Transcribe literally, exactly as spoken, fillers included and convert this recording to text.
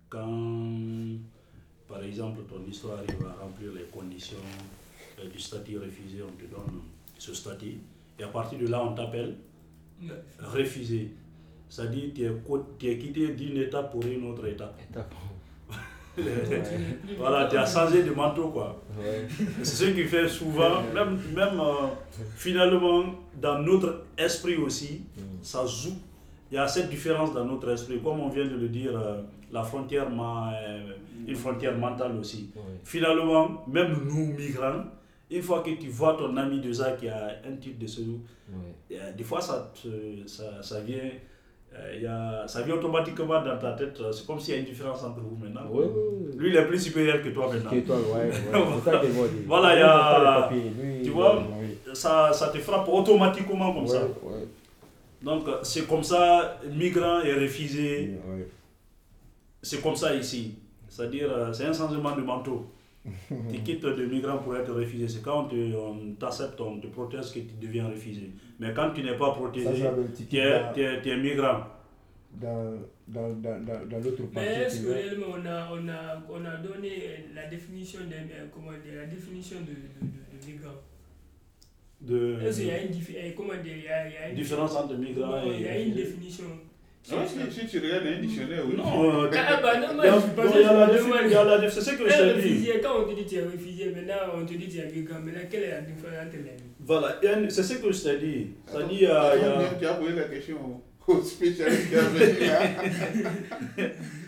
quand, par exemple, ton histoire arrive à remplir les conditions euh, du statut refusé, on te donne ce statut. Et à partir de là, on t'appelle refusé. C'est-à-dire que tu es quitté d'une étape pour une autre étape. étape. Voilà, tu as changé de manteau, quoi. Ouais. C'est ce qui fait souvent, même, même euh, finalement, dans notre esprit aussi, mm. ça joue. Il y a cette différence dans notre esprit. Comme on vient de le dire, euh, la frontière, ma, euh, une frontière mentale aussi. Ouais. Finalement, même nous, migrants, une fois que tu vois ton ami de ça qui a un type de séjour, ouais. des fois, ça, te, ça, ça vient... Euh, y a, ça vient automatiquement dans ta tête, c'est comme s'il y a une différence entre vous maintenant. Oui, oui, oui. Lui, il est plus supérieur que toi maintenant. Que toi, ouais, ouais. C'est ça que moi dis. Voilà, il y a. Lui, tu vois, oui. ça, ça te frappe automatiquement comme ouais, ça. Ouais. Donc, c'est comme ça, migrants et réfugiés. Ouais. C'est comme ça ici. C'est-à-dire, c'est un changement de manteau. Tu quittes de migrant pour être réfugié. C'est quand on, te, on t'accepte, on te protège que tu deviens réfugié. Mais quand tu n'es pas protégé, tu es, es, es migrant. Dans, dans, dans, dans l'autre partie. Mais est-ce que réellement on a, on, a, on a donné la définition de, comment dire, la définition de, de, de, de migrant? De... Est-ce qu'il y a une, diffi- comment dire, il y a, il y a une différence entre migrant et... Il y a une définition. Non, si, si tu regardes un dictionnaire, oui. Non, euh, ah, bah, non, moi, il y a, je suis pas il y a la définition, il y a la définition, c'est ce que je t'ai dit. Réfugié, quand on te dit tu es réfugié, maintenant on te dit tu es migrant, maintenant quelle est la différence entre les deux? Voilà, c'est ce que je t'ai dit. Ça dit, il y a... Tu as posé la question au spécialiste qui a venu.